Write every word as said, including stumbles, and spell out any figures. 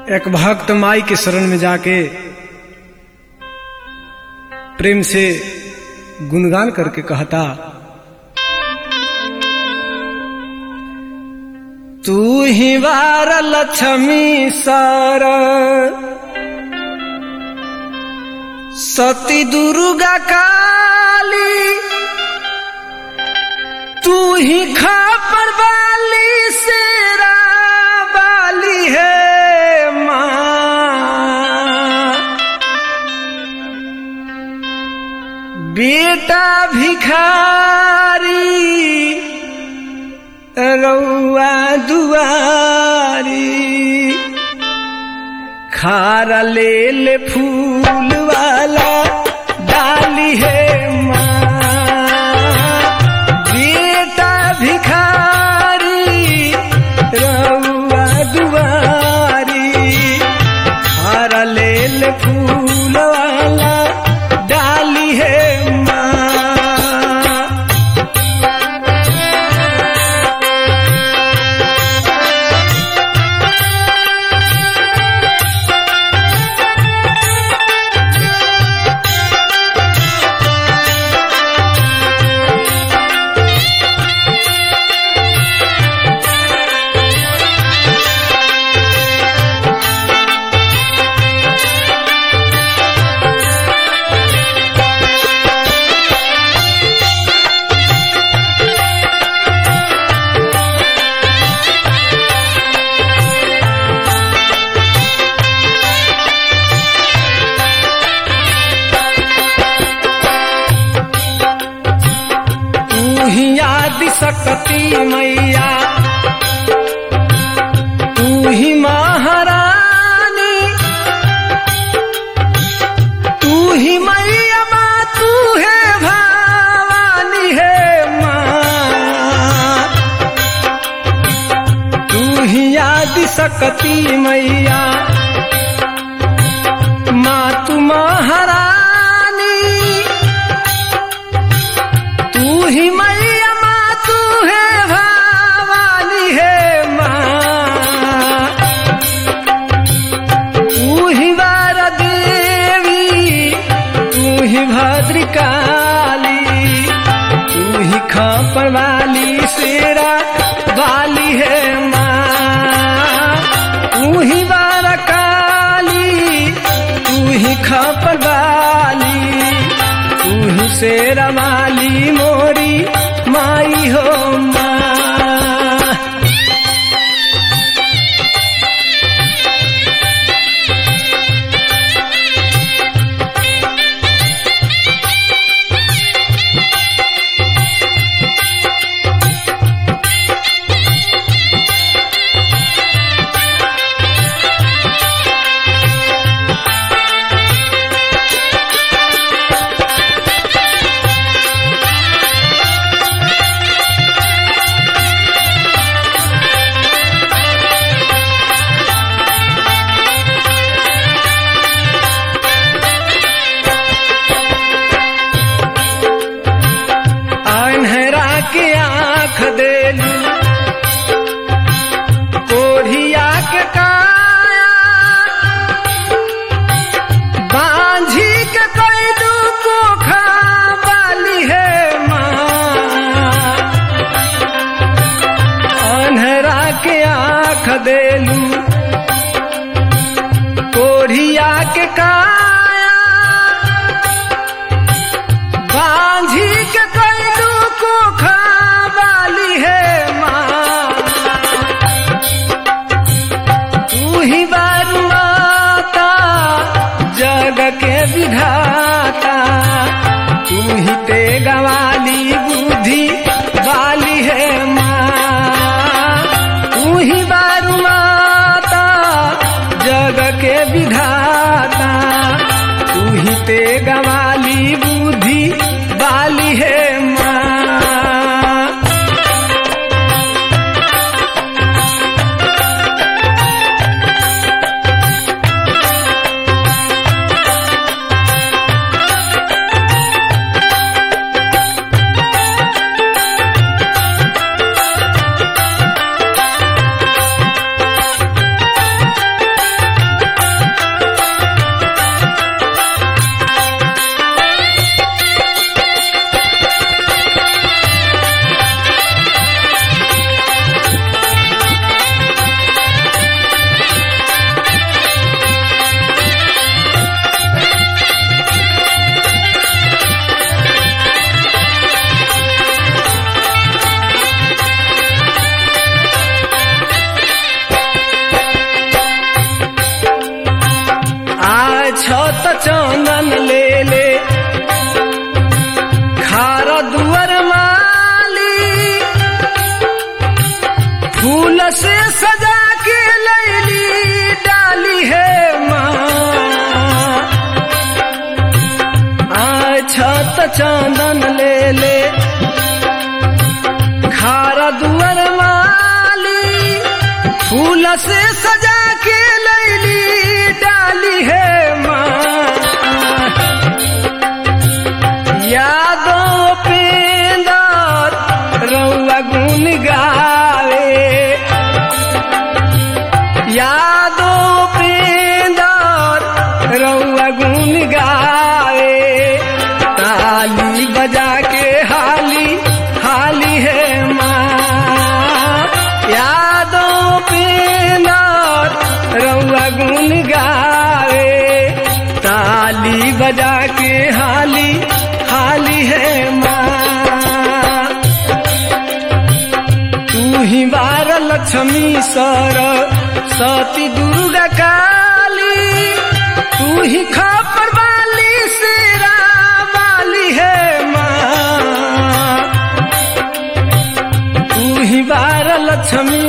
एक भक्त माई के शरण में जाके प्रेम से गुणगान करके कहता, तू ही वार लक्ष्मी सार सती दुर्गा काली, तू ही खापर वाली शेरा वाली है माँ। बेटा भिखारी रउआ दुआरी, खारा ले ले फूल वाला डाली है माँ। बेटा भिखारी रउआ दुआरी, खारा ले ले फूल वाला डाली है माँ। सकती मैया तू ही महारानी, तू ही मैया माँ, तू है भवानी है माँ। तू ही आदि सकती मैया माँ, तू महारानी, तू ही मैया काली, तू ही खापर वाली शेरा वाली है माँ। तू ही वारा काली, तू ही खापर वाली, तू ही शेरा वाली मोरी माई हो माँ। के आँख देलू कोढ़िया के काया, बांझी के कैदू कोखा वाली है माँ। अन्हरा के आँख देलू कोढ़िया के काया, बांझी के कैदू कोखा वाली है माँ। तू ही बारू माता जग के विधाता, तू ही तेगा वाली बुद्धि वाली है माँ। तू ही बारू माता जग के विधाता, तू ही तेगा वाली बुद्धि वाली है माँ। खारा दुअर माली फूल से सजा के लैली डाली है माँ। छत चंदन ले ले खारा दुअर माली फूल से सजा के लैली डाली है माँ। यादों पेंदर रउआ गुन गावे यादों पेंदर रउआ गुन गावे ताली बजा के हाली हाली है माँ। यादों पेंदर रउआ गुन गावे ताली बजा के हाली हाली है माँ। तू ही बार लक्ष्मी सर सती दुर्गा काली तू ही खापर वाली शेरा वाली है माँ। तू ही बार लक्ष्मी